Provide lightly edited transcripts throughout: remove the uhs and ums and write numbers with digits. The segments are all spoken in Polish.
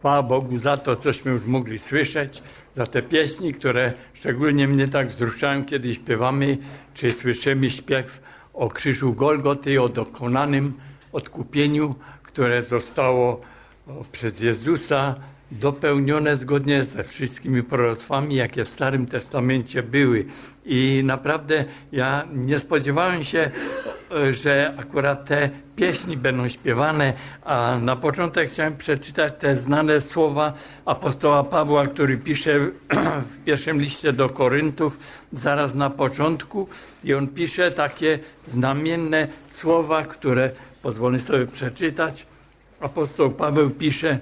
Chwała Bogu za to, cośmy już mogli słyszeć, za te pieśni, które szczególnie mnie tak wzruszają, kiedy śpiewamy, czy słyszymy śpiew o krzyżu Golgoty, o dokonanym odkupieniu, które zostało przez Jezusa dopełnione zgodnie ze wszystkimi proroctwami, jakie w Starym Testamencie były. I naprawdę ja nie spodziewałem się, że akurat te pieśni będą śpiewane, a na początek chciałem przeczytać te znane słowa apostoła Pawła, który pisze w pierwszym liście do Koryntów, zaraz na początku, i on pisze takie znamienne słowa, które pozwolę sobie przeczytać. Apostoł Paweł pisze: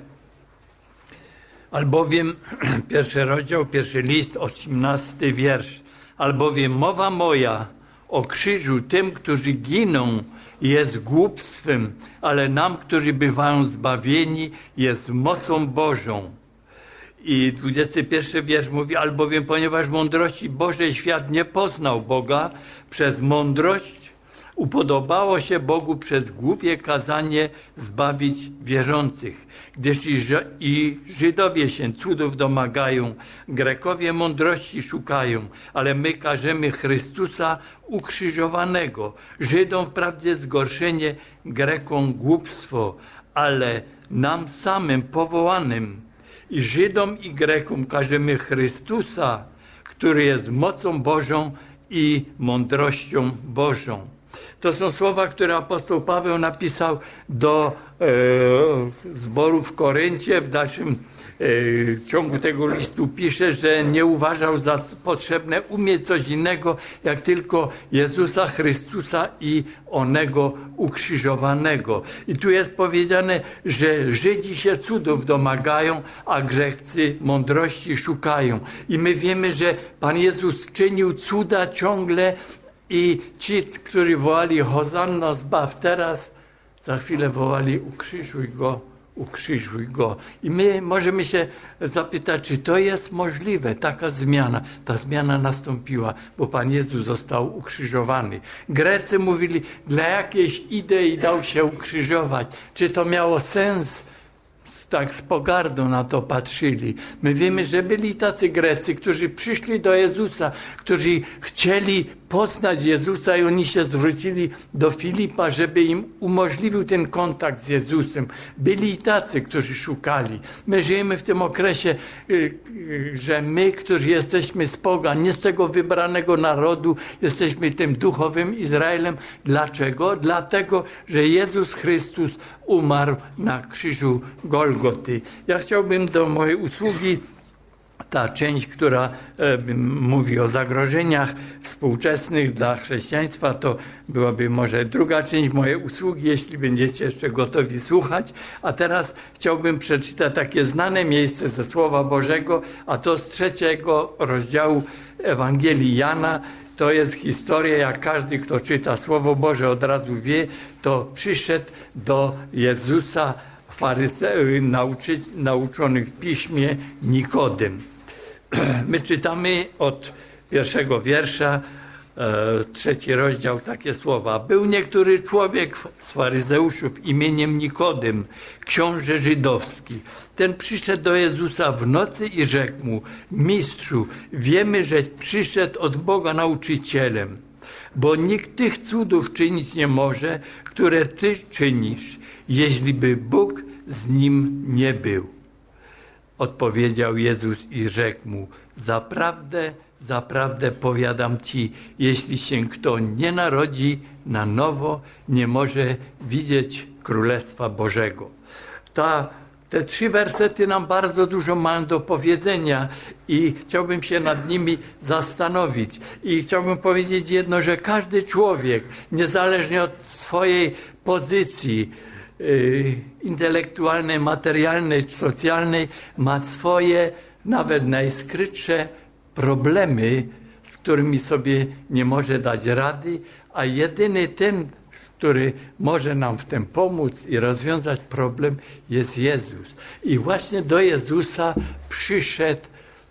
albowiem, pierwszy rozdział, pierwszy list, 18 wiersz, albowiem mowa moja o krzyżu tym, którzy giną, jest głupstwem, ale nam, którzy bywają zbawieni, jest mocą Bożą. I 21 wiersz mówi: albowiem ponieważ mądrości Bożej świat nie poznał Boga, przez mądrość upodobało się Bogu przez głupie kazanie zbawić wierzących. Gdyż i Żydowie się cudów domagają, Grekowie mądrości szukają, ale my każemy Chrystusa ukrzyżowanego. Żydom wprawdzie zgorszenie, Grekom głupstwo, ale nam samym powołanym i Żydom i Grekom każemy Chrystusa, który jest mocą Bożą i mądrością Bożą. To są słowa, które apostoł Paweł napisał do zboru w Koryncie. W dalszym ciągu tego listu pisze, że nie uważał za potrzebne umieć coś innego, jak tylko Jezusa Chrystusa i onego ukrzyżowanego. I tu jest powiedziane, że Żydzi się cudów domagają, a grzechcy mądrości szukają. I my wiemy, że Pan Jezus czynił cuda ciągle, i ci, którzy wołali Hosanna, zbaw teraz, za chwilę wołali ukrzyżuj Go, ukrzyżuj Go. I my możemy się zapytać, czy to jest możliwe, taka zmiana. Ta zmiana nastąpiła, bo Pan Jezus został ukrzyżowany. Grecy mówili, dla jakiejś idei dał się ukrzyżować. Czy to miało sens? Tak z pogardą na to patrzyli. My wiemy, że byli tacy Grecy, którzy przyszli do Jezusa, którzy chcieli poznać Jezusa i oni się zwrócili do Filipa, żeby im umożliwił ten kontakt z Jezusem. Byli i tacy, którzy szukali. My żyjemy w tym okresie, że my, którzy jesteśmy z pogan, nie z tego wybranego narodu, jesteśmy tym duchowym Izraelem. Dlaczego? Dlatego, że Jezus Chrystus umarł na krzyżu Golgoty. Ja chciałbym do mojej usługi ta część, która mówi o zagrożeniach współczesnych dla chrześcijaństwa, to byłaby może druga część mojej usługi, jeśli będziecie jeszcze gotowi słuchać. A teraz chciałbym przeczytać takie znane miejsce ze Słowa Bożego, a to z 3 rozdziału Ewangelii Jana. To jest historia, jak każdy, kto czyta Słowo Boże, od razu wie, to przyszedł do Jezusa nauczonych w Piśmie Nikodem. My czytamy od 1 wiersza, 3 rozdział, takie słowa. Był niektóry człowiek z faryzeuszów imieniem Nikodem, książę żydowski. Ten przyszedł do Jezusa w nocy i rzekł mu: Mistrzu, wiemy, że przyszedł od Boga nauczycielem, bo nikt tych cudów czynić nie może, które Ty czynisz, jeśli by Bóg z nim nie był. Odpowiedział Jezus i rzekł mu: Zaprawdę, zaprawdę powiadam Ci, jeśli się kto nie narodzi na nowo, nie może widzieć Królestwa Bożego. Te 3 wersety nam bardzo dużo mają do powiedzenia i chciałbym się nad nimi zastanowić. I chciałbym powiedzieć jedno, że każdy człowiek, niezależnie od swojej pozycji intelektualnej, materialnej, socjalnej, ma swoje, nawet najskrytsze problemy, z którymi sobie nie może dać rady, a jedyny ten, który może nam w tym pomóc i rozwiązać problem, jest Jezus. I właśnie do Jezusa przyszedł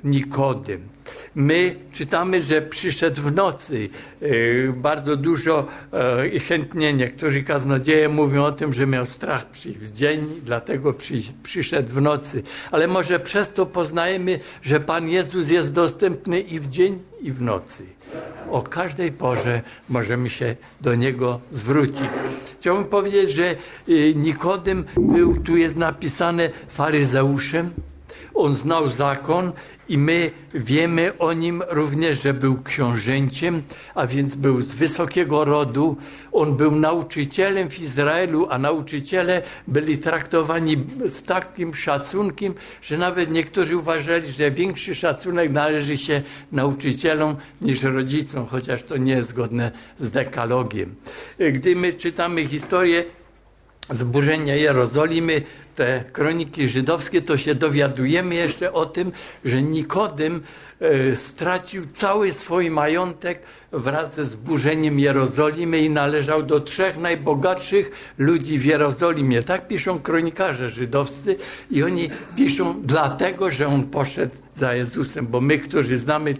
Nikodem. My czytamy, że przyszedł w nocy. Bardzo dużo i chętnie niektórzy kaznodzieje mówią o tym, że miał strach przyjść w dzień, dlatego przyszedł w nocy. Ale może przez to poznajemy, że Pan Jezus jest dostępny i w dzień, i w nocy. O każdej porze możemy się do Niego zwrócić. Chciałbym powiedzieć, że Nikodem był, tu jest napisane, faryzeuszem. On znał zakon i my wiemy o nim również, że był książęciem, a więc był z wysokiego rodu. On był nauczycielem w Izraelu, a nauczyciele byli traktowani z takim szacunkiem, że nawet niektórzy uważali, że większy szacunek należy się nauczycielom niż rodzicom, chociaż to nie jest zgodne z dekalogiem. Gdy my czytamy historię zburzenia Jerozolimy, te kroniki żydowskie, to się dowiadujemy jeszcze o tym, że Nikodem stracił cały swój majątek wraz ze zburzeniem Jerozolimy i należał do 3 najbogatszych ludzi w Jerozolimie. Tak piszą kronikarze żydowscy i oni piszą dlatego, że on poszedł za Jezusem, bo my, którzy znamy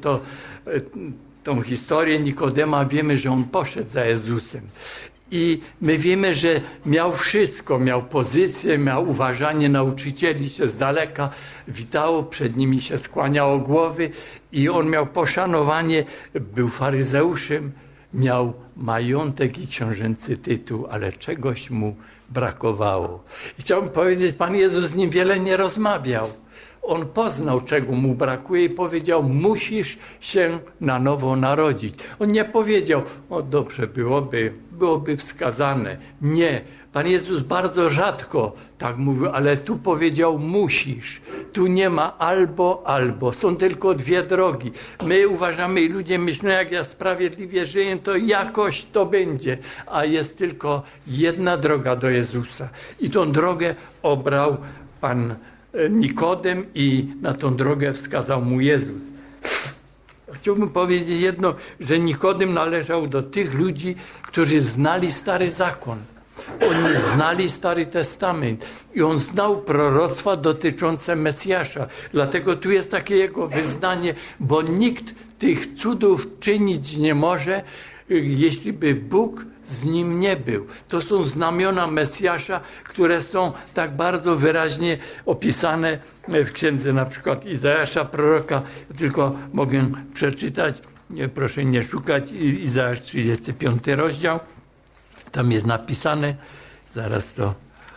tą historię Nikodema, wiemy, że on poszedł za Jezusem. I my wiemy, że miał wszystko, miał pozycję, miał uważanie nauczycieli się z daleka, witało, przed nimi się skłaniało głowy i on miał poszanowanie, był faryzeuszem, miał majątek i książęcy tytuł, ale czegoś mu brakowało. I chciałbym powiedzieć, Pan Jezus z nim wiele nie rozmawiał. On poznał, czego mu brakuje i powiedział, musisz się na nowo narodzić. On nie powiedział, o dobrze, byłoby wskazane. Nie. Pan Jezus bardzo rzadko tak mówił, ale tu powiedział, musisz. Tu nie ma albo. Są tylko 2 drogi. My uważamy i ludzie myślą, jak ja sprawiedliwie żyję, to jakoś to będzie. A jest tylko jedna droga do Jezusa. I tą drogę obrał Pan Nikodem i na tą drogę wskazał mu Jezus. Chciałbym powiedzieć jedno, że Nikodem należał do tych ludzi, którzy znali Stary Zakon. Oni znali Stary Testament i on znał proroctwa dotyczące Mesjasza. Dlatego tu jest takie jego wyznanie, bo nikt tych cudów czynić nie może, jeśli by Bóg z nim nie był. To są znamiona Mesjasza, które są tak bardzo wyraźnie opisane w księdze na przykład Izajasza proroka. Tylko mogę przeczytać, proszę nie szukać, Izajasz 35 rozdział. Tam jest napisane, zaraz to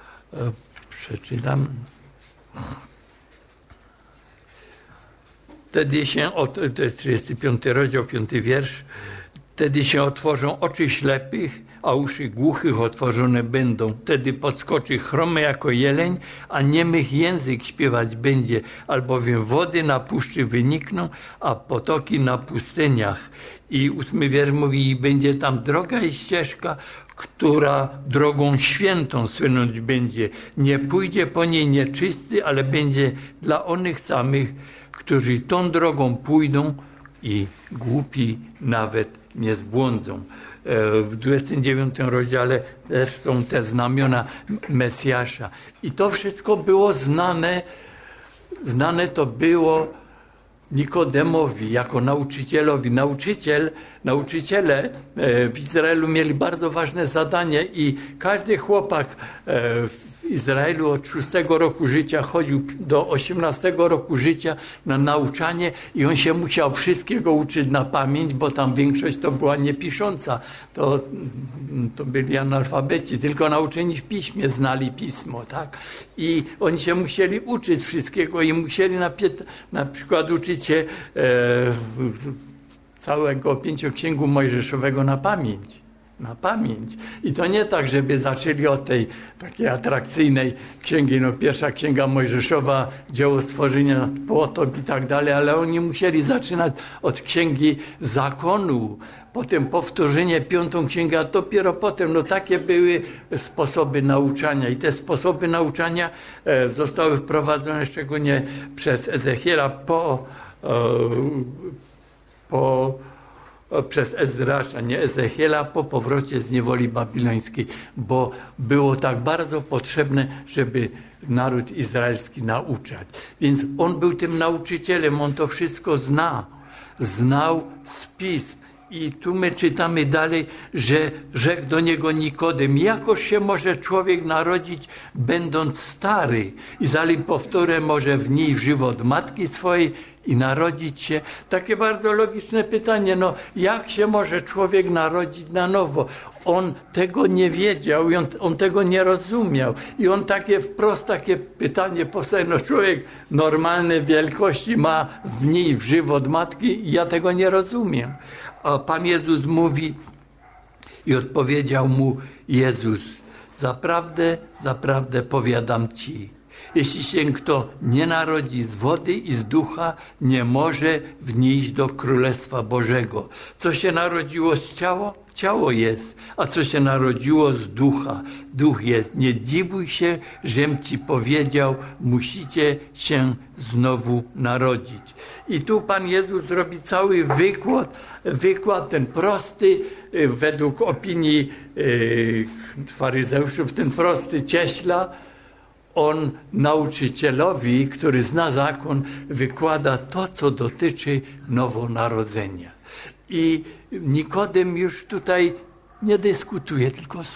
przeczytam. Wtedy się, to jest 35 rozdział, 5 wiersz. Wtedy się otworzą oczy ślepych, a uszy głuchych otworzone będą. Wtedy podskoczy chromy jako jeleń, a niemych język śpiewać będzie, albowiem wody na puszczy wynikną, a potoki na pustyniach. I 8 wiersz mówi, i będzie tam droga i ścieżka, która drogą świętą słynąć będzie. Nie pójdzie po niej nieczysty, ale będzie dla onych samych, którzy tą drogą pójdą i głupi nawet nie zbłądzą. W 29 rozdziale też są te znamiona Mesjasza. I to wszystko było znane. Znane to było Nikodemowi jako nauczycielowi. Nauczyciele w Izraelu mieli bardzo ważne zadanie i każdy chłopak w Izraelu od 6 roku życia chodził do 18 roku życia na nauczanie i on się musiał wszystkiego uczyć na pamięć, bo tam większość to była niepisząca. To byli analfabeci, tylko nauczeni w piśmie znali pismo, tak? I oni się musieli uczyć wszystkiego i musieli na przykład uczyć się całego 5-księgu Mojżeszowego na pamięć. I to nie tak, żeby zaczęli od tej takiej atrakcyjnej księgi, pierwsza księga Mojżeszowa, dzieło stworzenia, potop i tak dalej, ale oni musieli zaczynać od księgi zakonu, potem powtórzenie 5. księgę, a dopiero potem, takie były sposoby nauczania i te sposoby nauczania zostały wprowadzone szczególnie przez Ezechiela przez Ezrasza, nie Ezechiela, po powrocie z niewoli babilońskiej, bo było tak bardzo potrzebne, żeby naród izraelski nauczać. Więc on był tym nauczycielem, on to wszystko znał z pism. I tu my czytamy dalej, że rzekł do niego Nikodem, jakoż się może człowiek narodzić, będąc stary? I dalej powtórę, może wnieść w żywot matki swojej i narodzić się? Takie bardzo logiczne pytanie, jak się może człowiek narodzić na nowo? On tego nie wiedział i on tego nie rozumiał. I on wprost takie pytanie postawił, człowiek normalnej wielkości ma wnieść w żywot matki i ja tego nie rozumiem. A Pan Jezus mówi i odpowiedział mu Jezus, zaprawdę, zaprawdę powiadam ci, jeśli się kto nie narodzi z wody i z ducha, nie może wnieść do Królestwa Bożego. Co się narodziło z ciała? Ciało jest, a co się narodziło z ducha? Duch jest. Nie dziwuj się, żem ci powiedział, musicie się znowu narodzić. I tu Pan Jezus robi cały wykład ten prosty, według opinii faryzeuszów, ten prosty cieśla. On nauczycielowi, który zna zakon, wykłada to, co dotyczy nowonarodzenia. I Nikodem już tutaj nie dyskutuje,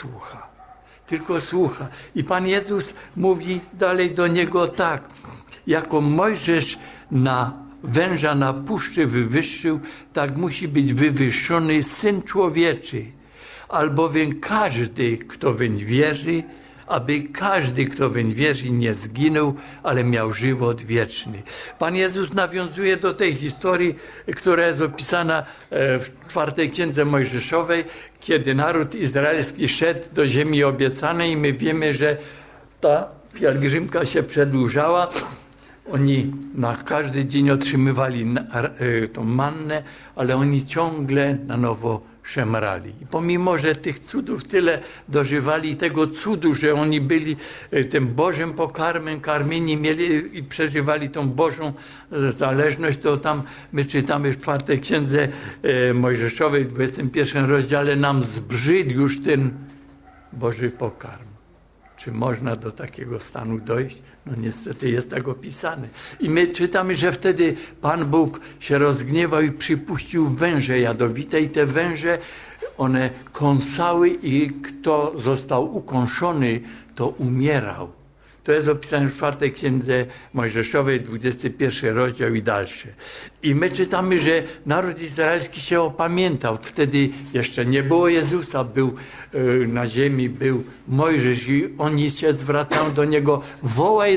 tylko słucha. I Pan Jezus mówi dalej do niego tak, jako Mojżesz węża na puszczy wywyższył, tak musi być wywyższony Syn Człowieczy, albowiem każdy, kto weń wierzy, aby każdy, kto weń wierzy, nie zginął, ale miał żywot wieczny. Pan Jezus nawiązuje do tej historii, która jest opisana w 4 Księdze Mojżeszowej, kiedy naród izraelski szedł do ziemi obiecanej i my wiemy, że ta pielgrzymka się przedłużała. Oni na każdy dzień otrzymywali tą mannę, ale oni ciągle na nowo szemrali. I pomimo, że tych cudów tyle dożywali, tego cudu, że oni byli tym Bożym pokarmem, karmieni mieli i przeżywali tą Bożą zależność, to tam my czytamy w 4 Księdze Mojżeszowej, w 21 rozdziale, nam zbrzydł już ten Boży pokarm. Czy można do takiego stanu dojść? Niestety jest tak opisane. I my czytamy, że wtedy Pan Bóg się rozgniewał i przypuścił węże jadowite i te węże, one kąsały i kto został ukąszony, to umierał. To jest opisane w 4 Księdze Mojżeszowej, 21 rozdział i dalsze. I my czytamy, że naród izraelski się opamiętał. Wtedy jeszcze nie było Jezusa, był na ziemi, był Mojżesz i oni się zwracają do Niego, wołaj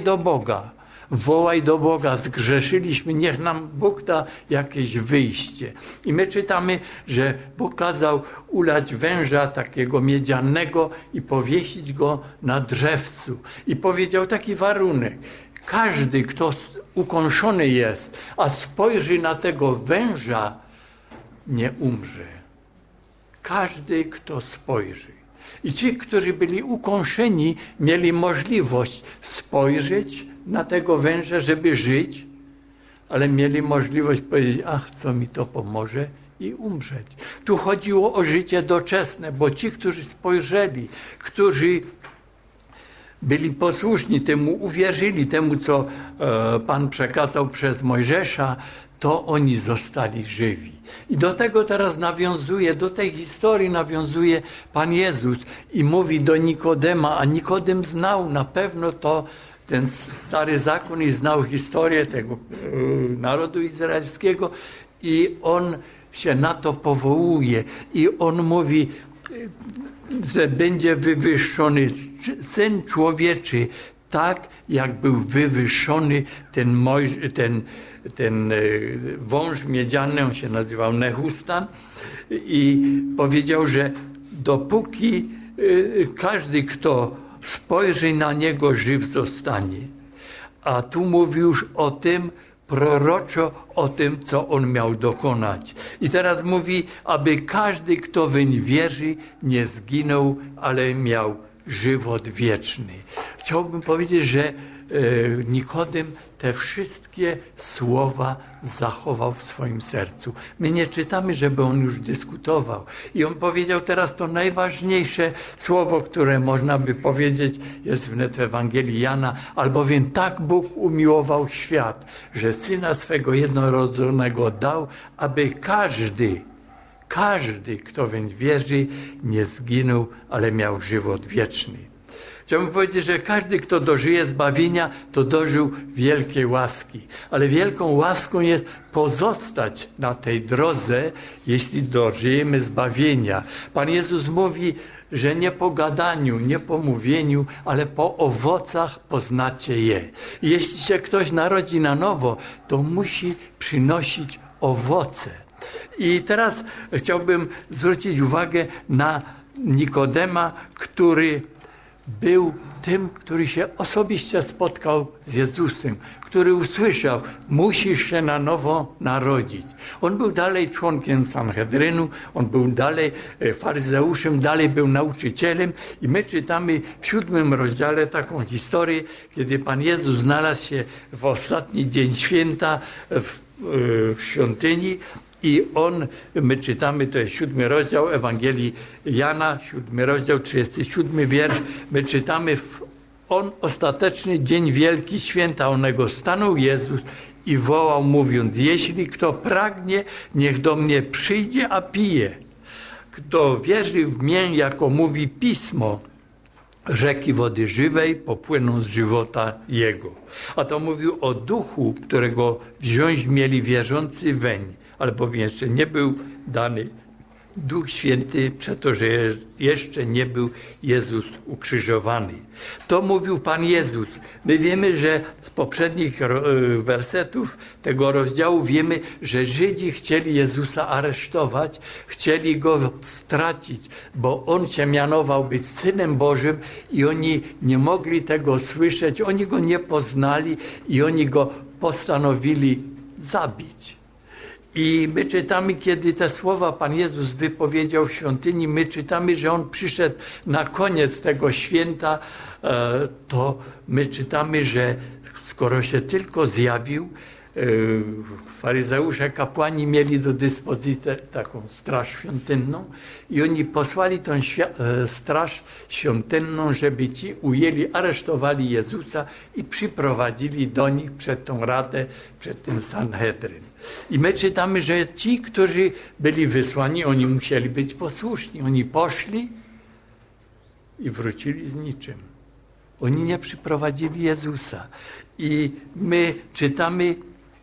do Boga, zgrzeszyliśmy, niech nam Bóg da jakieś wyjście. I my czytamy, że Bóg kazał ulać węża takiego miedzianego i powiesić go na drzewcu. I powiedział taki warunek, każdy, kto ukąszony jest, a spojrzy na tego węża, nie umrze. Każdy, kto spojrzy. I ci, którzy byli ukąszeni, mieli możliwość spojrzeć na tego węża, żeby żyć, ale mieli możliwość powiedzieć, co mi to pomoże i umrzeć. Tu chodziło o życie doczesne, bo ci, którzy spojrzeli, którzy byli posłuszni temu, uwierzyli temu, co Pan przekazał przez Mojżesza, to oni zostali żywi. I do tego teraz do tej historii nawiązuje Pan Jezus i mówi do Nikodema, a Nikodem znał na pewno ten stary zakon i znał historię tego narodu izraelskiego i on się na to powołuje i on mówi, że będzie wywyższony Syn Człowieczy tak, jak był wywyższony ten wąż miedziany, on się nazywał Nehustan i powiedział, że dopóki każdy, kto spojrzy na niego, żyw zostanie. A tu mówi już o tym, proroczo o tym, co on miał dokonać. I teraz mówi, aby każdy, kto weń wierzy, nie zginął, ale miał żywot wieczny. Chciałbym powiedzieć, że Nikodem te wszystkie słowa zachował w swoim sercu. My nie czytamy, żeby on już dyskutował. I on powiedział teraz to najważniejsze słowo, które można by powiedzieć, jest w Ewangelii Jana, albowiem tak Bóg umiłował świat, że Syna swego jednorodzonego dał, aby każdy, kto weń wierzy, nie zginął, ale miał żywot wieczny. Chciałbym powiedzieć, że każdy, kto dożyje zbawienia, to dożył wielkiej łaski. Ale wielką łaską jest pozostać na tej drodze, jeśli dożyjemy zbawienia. Pan Jezus mówi, że nie po gadaniu, nie po mówieniu, ale po owocach poznacie je. I jeśli się ktoś narodzi na nowo, to musi przynosić owoce. I teraz chciałbym zwrócić uwagę na Nikodema, który był tym, który się osobiście spotkał z Jezusem, który usłyszał, musisz się na nowo narodzić. On był dalej członkiem Sanhedrynu, on był dalej faryzeuszem, dalej był nauczycielem i my czytamy w 7 rozdziale taką historię, kiedy Pan Jezus znalazł się w ostatni dzień święta w świątyni. I my czytamy, to jest 7 rozdział Ewangelii Jana, 7 rozdział, 37 wiersz. My czytamy, on ostateczny dzień wielki, święta onego, stanął Jezus i wołał, mówiąc, jeśli kto pragnie, niech do mnie przyjdzie, a pije. Kto wierzy w mnie, jako mówi Pismo, rzeki wody żywej popłyną z żywota jego. A to mówił o duchu, którego wziąć mieli wierzący weń. Albowiem jeszcze nie był dany Duch Święty, przeto, że jeszcze nie był Jezus ukrzyżowany. To mówił Pan Jezus. My wiemy, że z poprzednich wersetów tego rozdziału wiemy, że Żydzi chcieli Jezusa aresztować, chcieli Go stracić, bo On się mianował być Synem Bożym i oni nie mogli tego słyszeć, oni Go nie poznali i oni Go postanowili zabić. I my czytamy, kiedy te słowa Pan Jezus wypowiedział w świątyni, my czytamy, że On przyszedł na koniec tego święta, to my czytamy, że skoro się tylko zjawił, faryzeusze, kapłani mieli do dyspozycji taką straż świątynną i oni posłali tą straż świątynną, żeby ci ujęli, aresztowali Jezusa i przyprowadzili do nich przed tą radę, przed tym Sanhedryn. I my czytamy, że ci, którzy byli wysłani, oni musieli być posłuszni. Oni poszli i wrócili z niczym. Oni nie przyprowadzili Jezusa. I my czytamy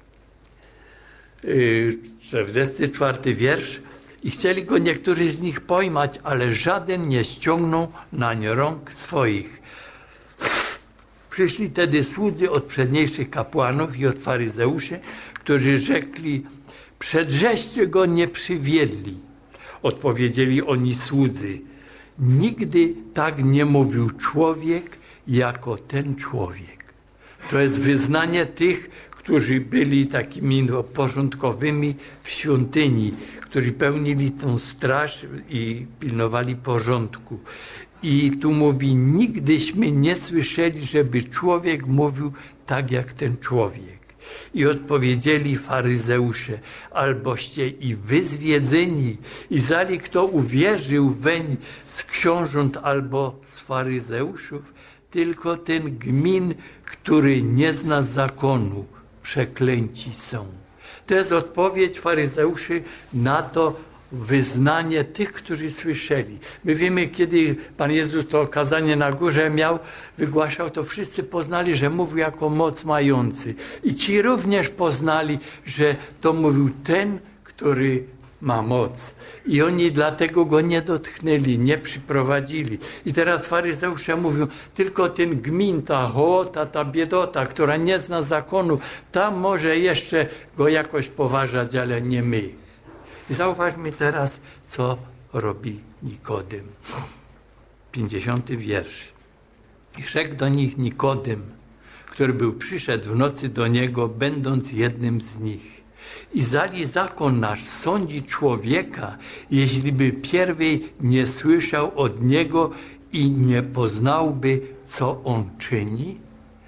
44 wiersz i chcieli go niektórzy z nich pojmać, ale żaden nie ściągnął nań rąk swoich. Przyszli tedy słudzy od przedniejszych kapłanów i od faryzeuszy, którzy rzekli, przedżeście go nie przywiedli. Odpowiedzieli oni słudzy, nigdy tak nie mówił człowiek jako ten człowiek. To jest wyznanie tych, którzy byli takimi porządkowymi w świątyni, którzy pełnili tą straż i pilnowali porządku. I tu mówi, nigdyśmy nie słyszeli, żeby człowiek mówił tak jak ten człowiek. I odpowiedzieli faryzeusze, alboście i wy zwiedzeni, i zali kto uwierzył weń z książąt albo z faryzeuszów, tylko ten gmin, który nie zna zakonu, przeklęci są. To jest odpowiedź faryzeuszy na to wyznanie tych, którzy słyszeli. My wiemy, kiedy Pan Jezus to kazanie na górze miał, wygłaszał, to wszyscy poznali, że mówił jako moc mający. I ci również poznali, że to mówił ten, który ma moc. I oni dlatego go nie dotknęli, nie przyprowadzili. I teraz faryzeusze mówią, tylko ten gmin, ta hołota, ta biedota, która nie zna zakonu, tam może jeszcze go jakoś poważać, ale nie my. I zauważmy teraz, co robi Nikodem. 50 wiersz. I rzekł do nich Nikodem, który przyszedł w nocy do niego, będąc jednym z nich. I zali zakon nasz sądzi człowieka, jeśli by pierwej nie słyszał od niego i nie poznałby, co on czyni?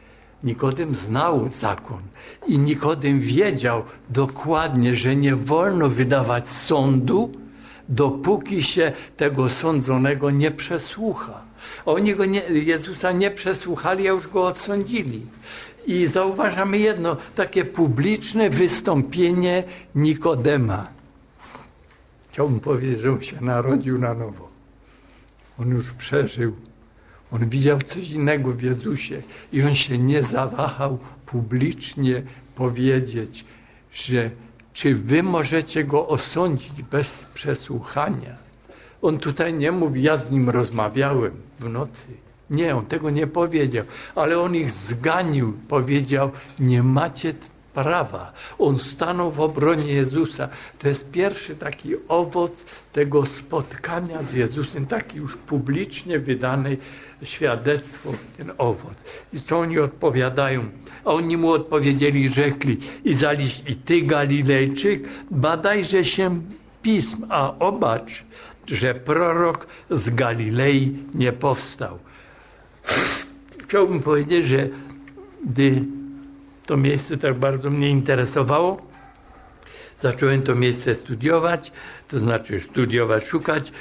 Nikodem znał zakon i Nikodem wiedział dokładnie, że nie wolno wydawać sądu, dopóki się tego sądzonego nie przesłucha. A oni Jezusa nie przesłuchali, a już go odsądzili. I zauważamy jedno, takie publiczne wystąpienie Nikodema. Chciałbym powiedzieć, że on się narodził na nowo. On już przeżył. On widział coś innego w Jezusie i on się nie zawahał publicznie powiedzieć, że czy wy możecie go osądzić bez przesłuchania. On tutaj nie mówi, ja z nim rozmawiałem w nocy. Nie, on tego nie powiedział, ale on ich zganił, powiedział, nie macie prawa. On stanął w obronie Jezusa. To jest pierwszy taki owoc tego spotkania z Jezusem, taki już publicznie wydane świadectwo, ten owoc. I co oni odpowiadają? A oni mu odpowiedzieli, rzekli, i ty Galilejczyk, badajże się pism, a obacz, że prorok z Galilei nie powstał. Chciałbym powiedzieć, że gdy to miejsce tak bardzo mnie interesowało, zacząłem to miejsce studiować, to znaczy szukać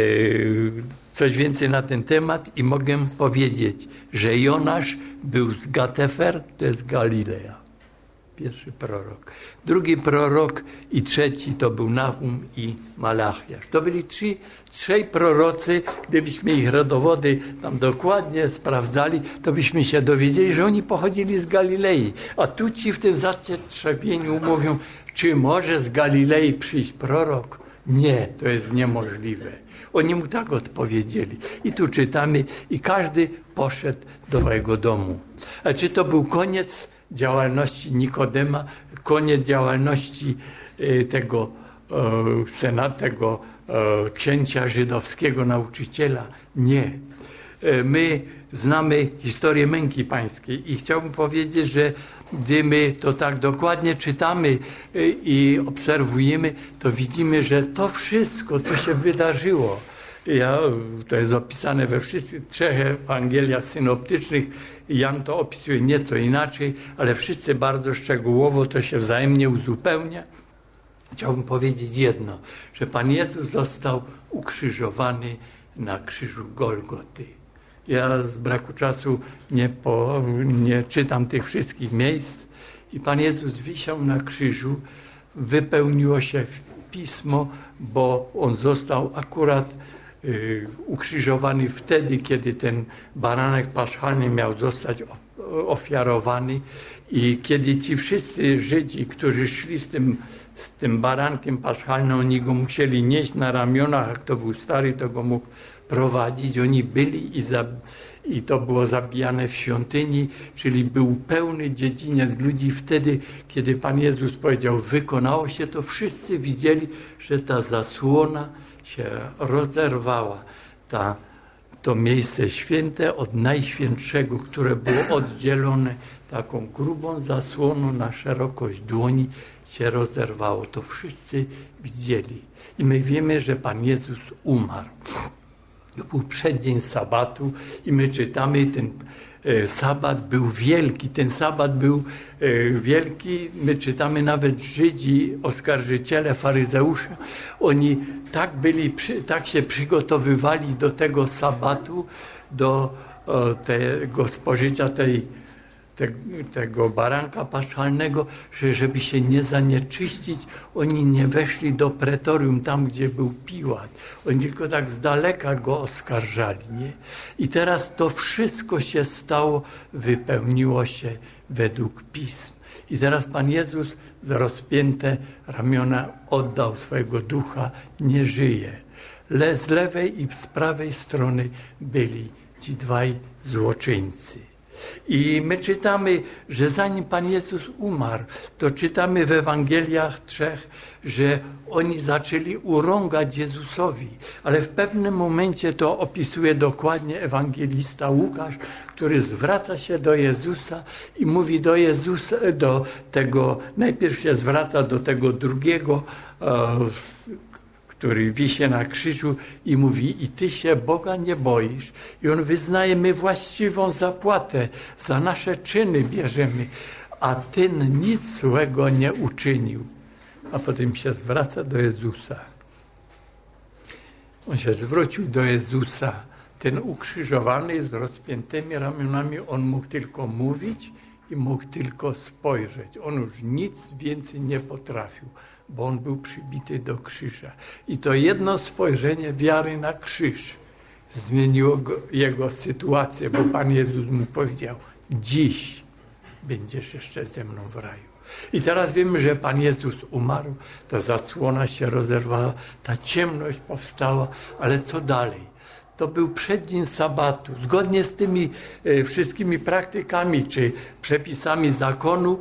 coś więcej na ten temat i mogę powiedzieć, że Jonasz był z Gatefer, to jest Galileja. Pierwszy prorok. Drugi prorok i trzeci to był Nahum i Malachiasz. To byli trzej prorocy. Gdybyśmy ich rodowody tam dokładnie sprawdzali, to byśmy się dowiedzieli, że oni pochodzili z Galilei. A tu ci w tym zatrzewieniu mówią, czy może z Galilei przyjść prorok? Nie, to jest niemożliwe. Oni mu tak odpowiedzieli. I tu czytamy, i każdy poszedł do swojego domu. A czy to był koniec działalności Nikodema, koniec działalności tego senatego księcia żydowskiego nauczyciela? Nie. My znamy historię męki pańskiej i chciałbym powiedzieć, że gdy my to tak dokładnie czytamy i obserwujemy, to widzimy, że to wszystko, co się wydarzyło, to jest opisane we wszystkich trzech Ewangeliach synoptycznych, Jan to opisuje nieco inaczej, ale wszyscy bardzo szczegółowo, to się wzajemnie uzupełnia. Chciałbym powiedzieć jedno, że Pan Jezus został ukrzyżowany na krzyżu Golgoty. Ja z braku czasu nie czytam tych wszystkich miejsc. I Pan Jezus wisiał na krzyżu, wypełniło się Pismo, bo On został akurat ukrzyżowany wtedy, kiedy ten baranek paschalny miał zostać ofiarowany i kiedy ci wszyscy Żydzi, którzy szli z tym barankiem paschalnym, oni go musieli nieść na ramionach, jak to był stary, to go mógł prowadzić. Oni byli i to było zabijane w świątyni, czyli był pełny dziedziniec ludzi. Wtedy, kiedy Pan Jezus powiedział, wykonało się, to wszyscy widzieli, że ta zasłona się rozerwała. To miejsce święte od Najświętszego, które było oddzielone taką grubą zasłoną na szerokość dłoni, się rozerwało. To wszyscy widzieli. I my wiemy, że Pan Jezus umarł. To był przeddzień sabatu i my czytamy, ten sabat był wielki. Ten sabat był wielki. My czytamy nawet Żydzi, oskarżyciele, faryzeusze. Oni tak się przygotowywali do tego sabatu, do tego spożycia tego baranka paschalnego, że żeby się nie zanieczyścić, oni nie weszli do pretorium, tam gdzie był Piłat. Oni tylko tak z daleka go oskarżali. Nie? I teraz to wszystko się stało, wypełniło się według Pism. I zaraz Pan Jezus za rozpięte ramiona oddał swojego ducha, nie żyje. Z lewej i z prawej strony byli ci dwaj złoczyńcy. I my czytamy, że zanim Pan Jezus umarł, to czytamy w Ewangeliach trzech, że oni zaczęli urągać Jezusowi. Ale w pewnym momencie to opisuje dokładnie ewangelista Łukasz, który zwraca się do Jezusa i mówi do Jezusa, najpierw się zwraca do tego drugiego, który wisi na krzyżu i mówi: i ty się Boga nie boisz. I on wyznaje: my właściwą zapłatę za nasze czyny bierzemy, a ten nic złego nie uczynił. A potem się zwraca do Jezusa. On się zwrócił do Jezusa. Ten ukrzyżowany z rozpiętymi ramionami, on mógł tylko mówić i mógł tylko spojrzeć. On już nic więcej nie potrafił, bo on był przybity do krzyża. I to jedno spojrzenie wiary na krzyż zmieniło jego sytuację, bo Pan Jezus mu powiedział: dziś będziesz jeszcze ze mną w raju. I teraz wiemy, że Pan Jezus umarł, ta zasłona się rozerwała, ta ciemność powstała, ale co dalej? To był przeddzień sabatu. Zgodnie z tymi wszystkimi praktykami czy przepisami zakonu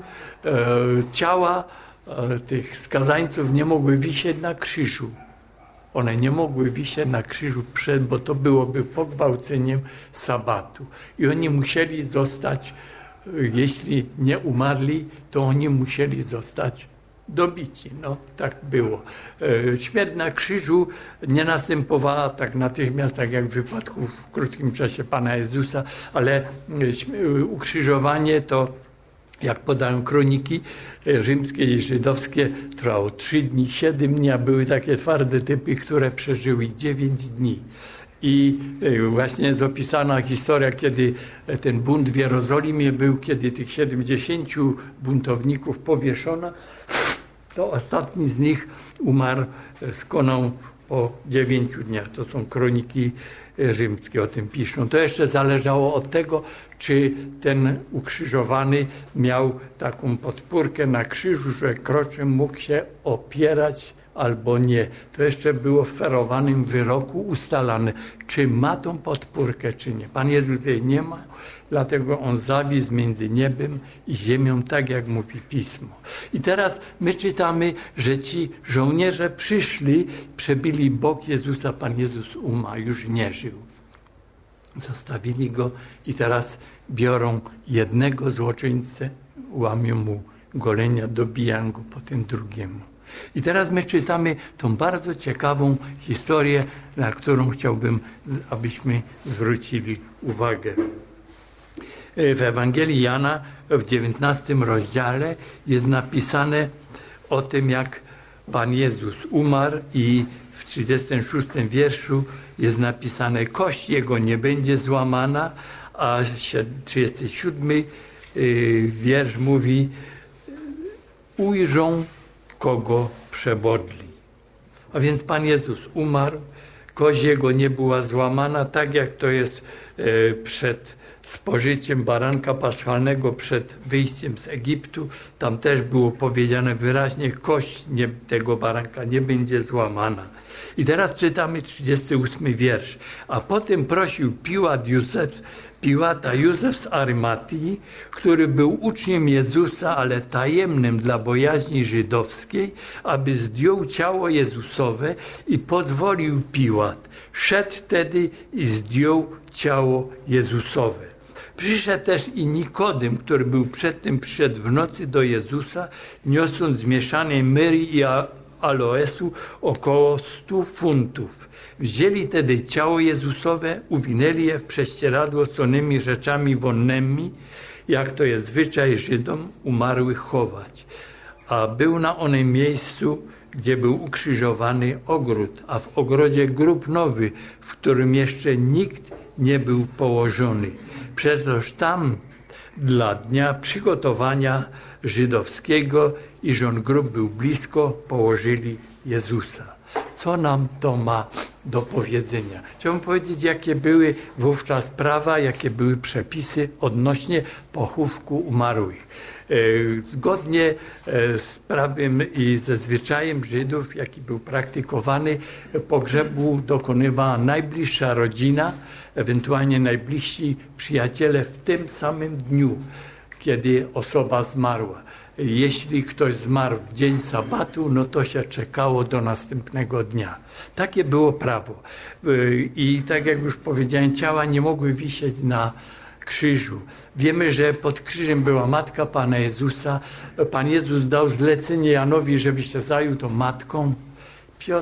ciała tych skazańców nie mogły wisieć na krzyżu. One nie mogły wisieć na krzyżu, bo to byłoby pogwałceniem sabatu. I oni musieli zostać, jeśli nie umarli, to oni musieli zostać dobici. No, tak było. Śmierć na krzyżu nie następowała tak natychmiast, tak jak w wypadku w krótkim czasie Pana Jezusa, ale ukrzyżowanie to, jak podają kroniki rzymskie i żydowskie, trwało 3 dni, 7 dni, a były takie twarde typy, które przeżyły 9 dni. I właśnie jest opisana historia, kiedy ten bunt w Jerozolimie był, kiedy tych 70 buntowników powieszono, to ostatni z nich umarł, skonał po 9 dniach. To są kroniki rzymskie, o tym piszą. To jeszcze zależało od tego, czy ten ukrzyżowany miał taką podpórkę na krzyżu, że kroczem mógł się opierać albo nie. To jeszcze było w ferowanym wyroku ustalane, czy ma tą podpórkę, czy nie. Pan Jezus jej nie ma, dlatego on zawisł między niebem i ziemią, tak jak mówi Pismo. I teraz my czytamy, że ci żołnierze przyszli, przebili bok Jezusa, Pan Jezus umarł, już nie żył. Zostawili go i teraz biorą jednego złoczyńcę, łamią mu golenia, dobijają go potem drugiemu. I teraz my czytamy tą bardzo ciekawą historię, na którą chciałbym, abyśmy zwrócili uwagę. W Ewangelii Jana w 19 rozdziale jest napisane o tym, jak Pan Jezus umarł, i w 36 wierszu jest napisane: kość jego nie będzie złamana, a 37 wiersz mówi: ujrzą, kogo przebodli. A więc Pan Jezus umarł, kość jego nie była złamana, tak jak to jest przed spożyciem baranka paschalnego, przed wyjściem z Egiptu. Tam też było powiedziane wyraźnie: kość tego baranka nie będzie złamana. I teraz czytamy 38 wiersz. A potem prosił Piłata Józef z Arymatii, który był uczniem Jezusa, ale tajemnym dla bojaźni żydowskiej, aby zdjął ciało Jezusowe, i pozwolił Piłat. Szedł wtedy i zdjął ciało Jezusowe. Przyszedł też i Nikodem, który był przedtem, przyszedł w nocy do Jezusa, niosąc zmieszanej myry i aloesu około 100 funtów. Wzięli tedy ciało Jezusowe, uwinęli je w prześcieradło z onymi rzeczami wonnymi, jak to jest zwyczaj Żydom umarłych chować. A był na onym miejscu, gdzie był ukrzyżowany, ogród, a w ogrodzie grób nowy, w którym jeszcze nikt nie był położony. Przecież tam dla dnia przygotowania żydowskiego, i że on grób był blisko, położyli Jezusa. Co nam to ma do powiedzenia? Chciałbym powiedzieć, jakie były wówczas prawa, jakie były przepisy odnośnie pochówku umarłych. Zgodnie z prawem i ze zwyczajem Żydów, jaki był praktykowany, pogrzebu dokonywała najbliższa rodzina, ewentualnie najbliżsi przyjaciele w tym samym dniu, kiedy osoba zmarła. Jeśli ktoś zmarł w dzień sabatu, no to się czekało do następnego dnia. Takie było prawo. I tak jak już powiedziałem, ciała nie mogły wisieć na krzyżu. Wiemy, że pod krzyżem była matka Pana Jezusa. Pan Jezus dał zlecenie Janowi, żeby się zajął tą matką. Piotr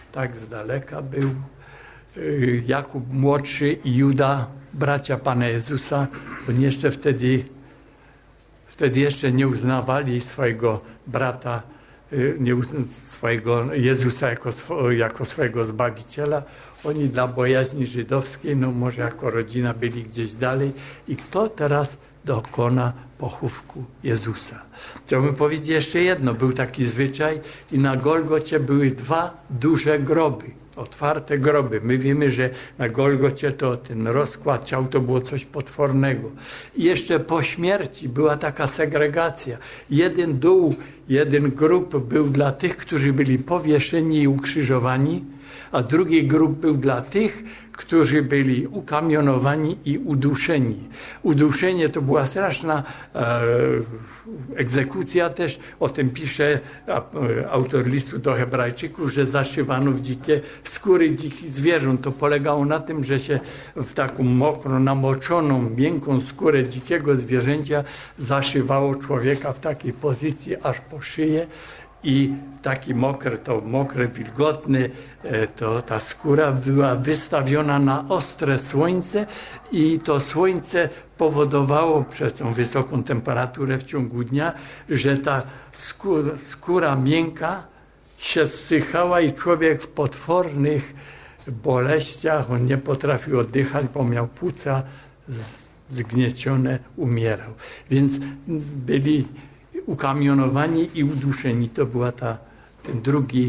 tak z daleka był. Jakub młodszy i Juda, bracia Pana Jezusa, oni jeszcze wtedy jeszcze nie uznawali swojego brata, swojego Jezusa jako swojego Zbawiciela. Oni dla bojaźni żydowskiej, no może jako rodzina byli gdzieś dalej. I kto teraz dokona pochówku Jezusa? Chciałbym powiedzieć jeszcze jedno. Był taki zwyczaj i na Golgocie były 2 duże groby. Otwarte groby. My wiemy, że na Golgocie to ten rozkład ciał to było coś potwornego. I jeszcze po śmierci była taka segregacja. Jeden dół, jeden grób był dla tych, którzy byli powieszeni i ukrzyżowani, a drugi grób był dla tych, którzy byli ukamionowani i uduszeni. Uduszenie to była straszna egzekucja też. O tym pisze autor listu do Hebrajczyków, że zaszywano w skóry dzikich zwierząt. To polegało na tym, że się w taką mokrą, namoczoną, miękką skórę dzikiego zwierzęcia zaszywało człowieka w takiej pozycji aż po szyję. I taki mokre, wilgotne, to ta skóra była wystawiona na ostre słońce i to słońce powodowało przez tą wysoką temperaturę w ciągu dnia, że ta skóra miękka się zsychała i człowiek w potwornych boleściach, on nie potrafił oddychać, bo miał płuca zgniecione, umierał. Więc byli ukamionowani i uduszeni. To była ten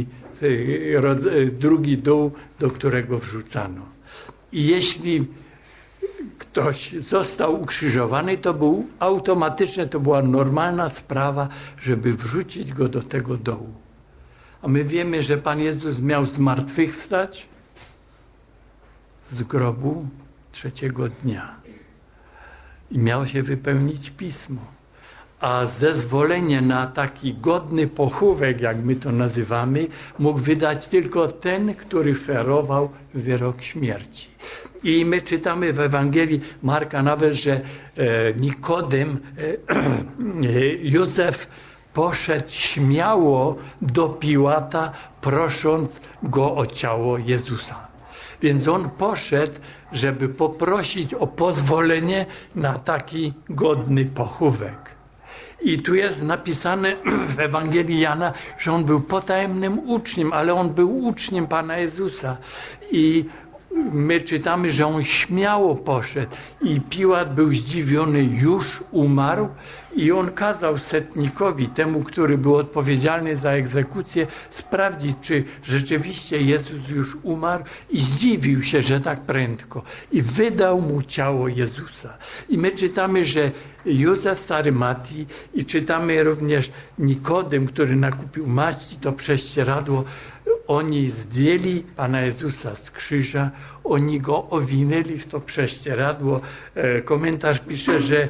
drugi dół, do którego wrzucano. I jeśli ktoś został ukrzyżowany, to był automatycznie, to była normalna sprawa, żeby wrzucić go do tego dołu. A my wiemy, że Pan Jezus miał zmartwychwstać z grobu 3. dnia. I miało się wypełnić Pismo. A zezwolenie na taki godny pochówek, jak my to nazywamy, mógł wydać tylko ten, który ferował wyrok śmierci. I my czytamy w Ewangelii Marka nawet, że Nikodem, Józef poszedł śmiało do Piłata, prosząc go o ciało Jezusa. Więc on poszedł, żeby poprosić o pozwolenie na taki godny pochówek. I tu jest napisane w Ewangelii Jana, że on był potajemnym uczniem, ale on był uczniem Pana Jezusa. I my czytamy, że on śmiało poszedł i Piłat był zdziwiony, już umarł i on kazał setnikowi, temu, który był odpowiedzialny za egzekucję, sprawdzić, czy rzeczywiście Jezus już umarł i zdziwił się, że tak prędko i wydał mu ciało Jezusa. I my czytamy, że Józef z Arymatii i czytamy również Nikodem, który nakupił maści, to prześcieradło, oni zdjęli Pana Jezusa z krzyża, oni go owinęli w to prześcieradło. Komentarz pisze, że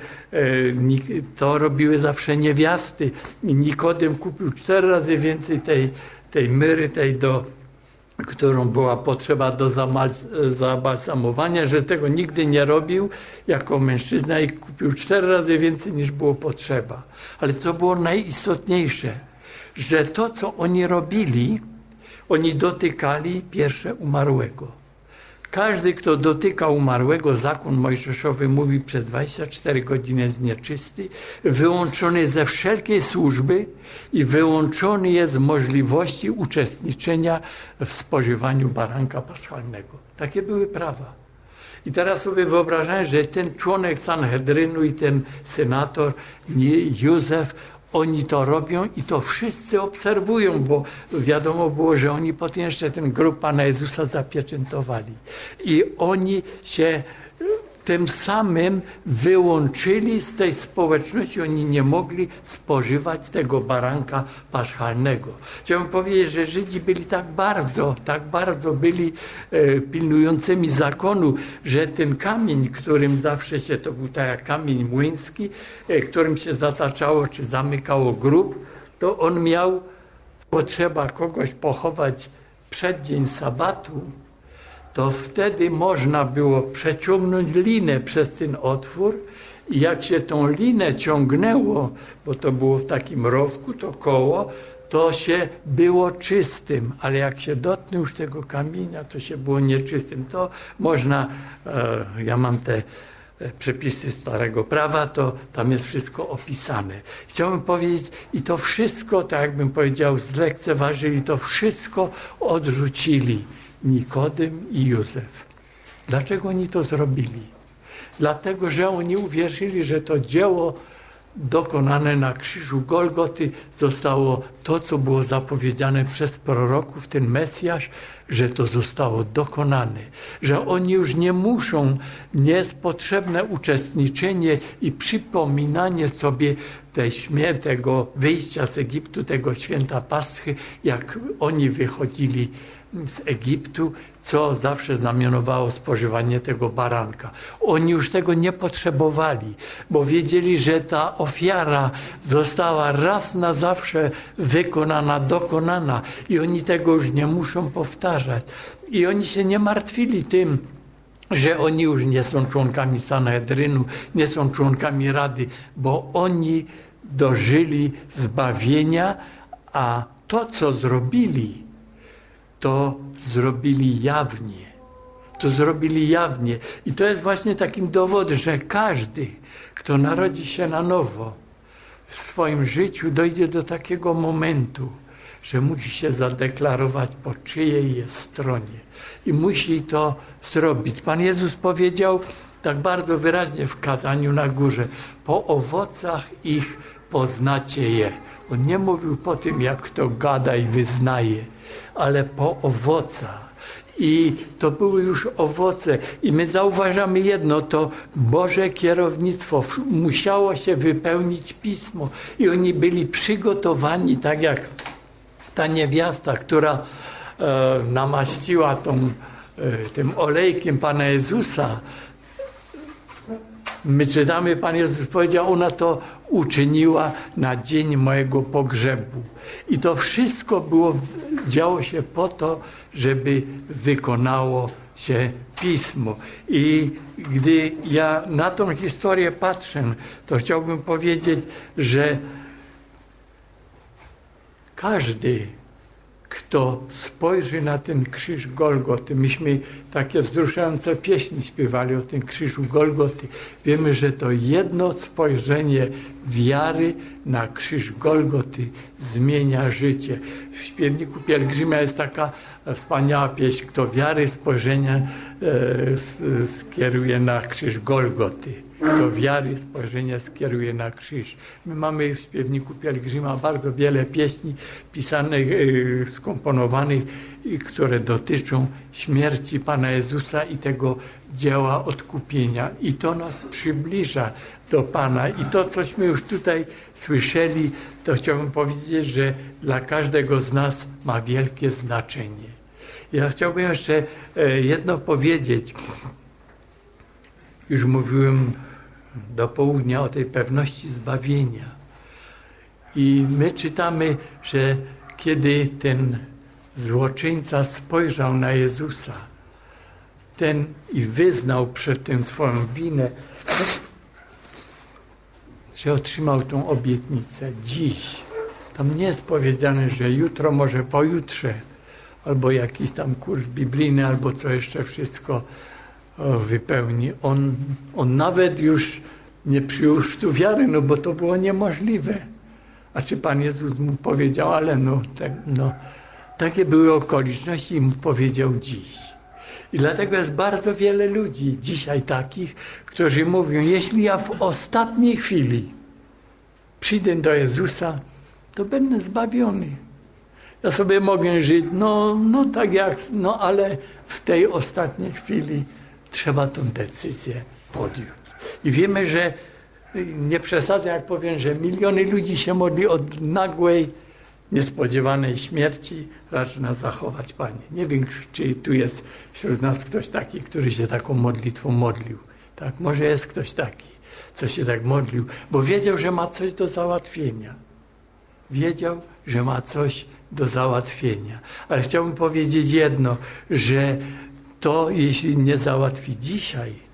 to robiły zawsze niewiasty. I Nikodem kupił 4 razy więcej tej myry, którą była potrzeba do zabalsamowania, że tego nigdy nie robił jako mężczyzna i kupił 4 razy więcej niż było potrzeba. Ale co było najistotniejsze, że to, co oni robili, oni dotykali pierwsze umarłego. Każdy, kto dotyka umarłego, zakon mojżeszowy mówi, przez 24 godziny jest nieczysty, wyłączony ze wszelkiej służby i wyłączony jest z możliwości uczestniczenia w spożywaniu baranka paschalnego. Takie były prawa. I teraz sobie wyobrażam, że ten członek Sanhedrynu i ten senator, Józef, oni to robią i to wszyscy obserwują, bo wiadomo było, że oni potem jeszcze ten grób Pana Jezusa zapieczętowali. I oni się tym samym wyłączyli z tej społeczności. Oni nie mogli spożywać tego baranka paschalnego. Chciałbym powiedzieć, że Żydzi byli tak bardzo byli pilnującymi zakonu, że ten kamień, którym zawsze się, to był tak jak kamień młyński, którym się zataczało czy zamykało grób, to on miał, potrzeba kogoś pochować przed dzień sabatu, to wtedy można było przeciągnąć linę przez ten otwór I jak się tą linę ciągnęło, bo to było w takim rowku, to koło, to się było czystym, ale jak się dotknął już tego kamienia, to się było nieczystym. To można, ja mam te przepisy Starego Prawa, to tam jest wszystko opisane. Chciałbym powiedzieć, i to wszystko, tak jakbym powiedział, zlekceważyli, to wszystko odrzucili Nikodem i Józef. Dlaczego oni to zrobili? Dlatego, że oni uwierzyli, że to dzieło dokonane na krzyżu Golgoty zostało to, co było zapowiedziane przez proroków, ten Mesjasz, że to zostało dokonane, że oni już nie muszą, nie jest potrzebne uczestniczenie i przypominanie sobie tego wyjścia z Egiptu, tego święta Paschy, jak oni wychodzili z Egiptu, co zawsze znamionowało spożywanie tego baranka. Oni już tego nie potrzebowali, bo wiedzieli, że ta ofiara została raz na zawsze wykonana, dokonana i oni tego już nie muszą powtarzać. I oni się nie martwili tym, że oni już nie są członkami Sanhedrynu, nie są członkami Rady, bo oni dożyli zbawienia, a to, co zrobili, to zrobili jawnie. To zrobili jawnie. I to jest właśnie takim dowodem, że każdy, kto narodzi się na nowo w swoim życiu, dojdzie do takiego momentu, że musi się zadeklarować, po czyjej jest stronie. I musi to zrobić. Pan Jezus powiedział tak bardzo wyraźnie w kazaniu na górze: po owocach ich poznacie je. On nie mówił po tym, jak kto gada i wyznaje, ale po owocach. I to były już owoce. I my zauważamy jedno, to Boże kierownictwo. Musiało się wypełnić Pismo. I oni byli przygotowani, tak jak ta niewiasta, która namaściła tym olejkiem Pana Jezusa. My czytamy, Pan Jezus powiedział, ona to uczyniła na dzień mojego pogrzebu. I to wszystko działo się po to, żeby wykonało się Pismo. I gdy ja na tą historię patrzę, to chciałbym powiedzieć, że każdy, kto spojrzy na ten krzyż Golgoty, myśmy takie wzruszające pieśni śpiewali o tym krzyżu Golgoty, wiemy, że to jedno spojrzenie wiary na krzyż Golgoty zmienia życie. W śpiewniku Pielgrzyma jest taka wspaniała pieśń, kto wiary spojrzenia skieruje na krzyż Golgoty. Kto wiary spojrzenie skieruje na krzyż. My mamy w śpiewniku Pielgrzyma bardzo wiele pieśni pisanych, skomponowanych, które dotyczą śmierci Pana Jezusa i tego dzieła odkupienia. I to nas przybliża do Pana. I to, cośmy już tutaj słyszeli, to chciałbym powiedzieć, że dla każdego z nas ma wielkie znaczenie. Ja chciałbym jeszcze jedno powiedzieć. Już mówiłem do południa o tej pewności zbawienia. I my czytamy, że kiedy ten złoczyńca spojrzał na Jezusa, i wyznał przed tym swoją winę, że otrzymał tą obietnicę dziś. Tam nie jest powiedziane, że jutro, może pojutrze, albo jakiś tam kurs biblijny, albo co jeszcze wszystko wypełni. On nawet już nie przyjął chrztu wiary, no bo to było niemożliwe. A czy Pan Jezus mu powiedział, ale takie były okoliczności i mu powiedział dziś. I dlatego jest bardzo wiele ludzi dzisiaj takich, którzy mówią, jeśli ja w ostatniej chwili przyjdę do Jezusa, to będę zbawiony. Ja sobie mogę żyć, tak jak, ale w tej ostatniej chwili trzeba tę decyzję podjąć. I wiemy, że nie przesadzę, jak powiem, że miliony ludzi się modli od nagłej, niespodziewanej śmierci, racz nas zachować, Panie. Nie wiem, czy tu jest wśród nas ktoś taki, który się taką modlitwą modlił. Tak, może jest ktoś taki, co się tak modlił, bo wiedział, że ma coś do załatwienia. Wiedział, że ma coś do załatwienia. Ale chciałbym powiedzieć jedno, że to, jeśli nie załatwi dzisiaj,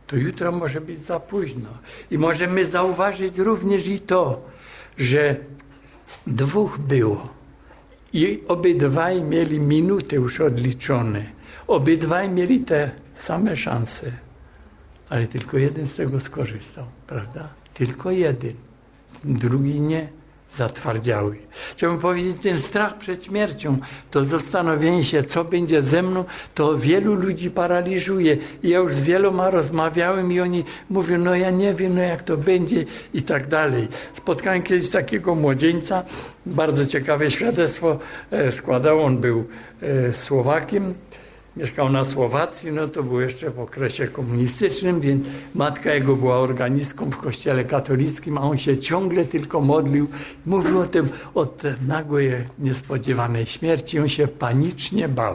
to jutro może być za późno. I możemy zauważyć również i to, że dwóch było i obydwaj mieli minuty już odliczone. Obydwaj mieli te same szanse, ale tylko jeden z tego skorzystał, prawda? Tylko jeden, drugi nie. Zatwardziały. Chciałbym powiedzieć, ten strach przed śmiercią, to zastanowienie się, co będzie ze mną, to wielu ludzi paraliżuje. I ja już z wieloma rozmawiałem i oni mówią, no ja nie wiem, no jak to będzie i tak dalej. Spotkałem kiedyś takiego młodzieńca, bardzo ciekawe świadectwo składał, on był Słowakiem, mieszkał na Słowacji, no to było jeszcze w okresie komunistycznym, więc matka jego była organistką w kościele katolickim, a on się ciągle tylko modlił. Mówił o tej nagłej, niespodziewanej śmierci. On się panicznie bał.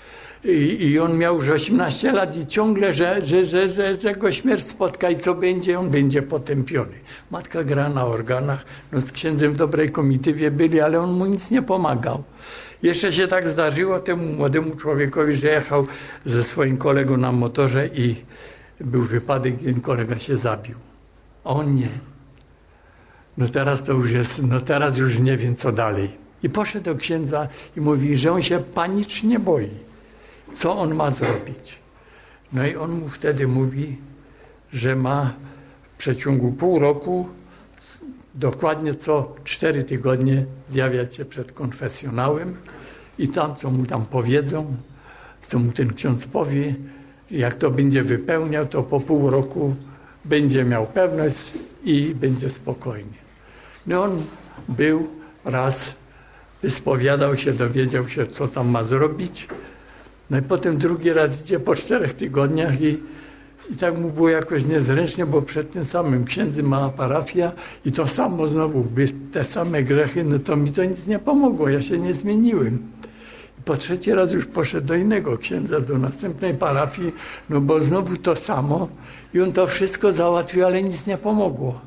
I on miał już 18 lat i ciągle, że go śmierć spotka i co będzie, on będzie potępiony. Matka gra na organach, no z księdzem w dobrej komitywie byli, ale on mu nic nie pomagał. Jeszcze się tak zdarzyło temu młodemu człowiekowi, że jechał ze swoim kolegą na motorze i był wypadek, gdzie kolega się zabił. A on nie. No teraz to już jest, no teraz już nie wiem co dalej. I poszedł do księdza i mówi, że on się panicznie boi. Co on ma zrobić? No i on mu wtedy mówi, że ma w przeciągu pół roku dokładnie co 4 tygodnie zjawiać się przed konfesjonałem i tam, co mu tam powiedzą, co mu ten ksiądz powie, jak to będzie wypełniał, to po pół roku będzie miał pewność i będzie spokojnie. No on był raz, wyspowiadał się, dowiedział się, co tam ma zrobić. No i potem drugi raz idzie po 4 tygodniach i tak mu było jakoś niezręcznie, bo przed tym samym księdzem mała parafia i to samo znowu, te same grzechy, no to mi to nic nie pomogło, ja się nie zmieniłem. I po 3 raz już poszedł do innego księdza, do następnej parafii, no bo znowu to samo i on to wszystko załatwił, ale nic nie pomogło.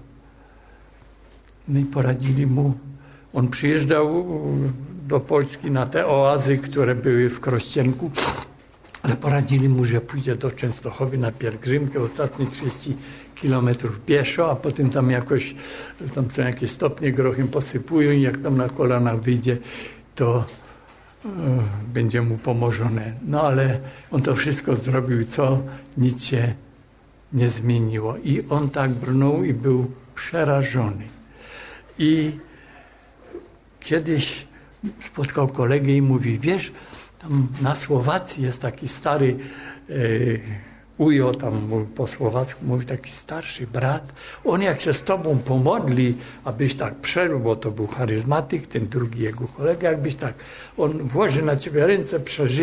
No i poradzili mu, on przyjeżdżał do Polski na te oazy, które były w Krościenku, ale poradzili mu, że pójdzie do Częstochowy na pielgrzymkę, ostatnie 30 kilometrów pieszo, a potem tam jakoś, tam są jakieś stopnie grochem posypują i jak tam na kolanach wyjdzie, to będzie mu pomożone. No ale on to wszystko zrobił, co nic się nie zmieniło. I on tak brnął i był przerażony. I kiedyś spotkał kolegę i mówi, wiesz, tam na Słowacji jest taki stary ujo, tam po słowacku mówi, taki starszy brat. On jak się z tobą pomodli, abyś tak przeżył, bo to był charyzmatyk, ten drugi jego kolega, jakbyś tak, on włoży na ciebie ręce,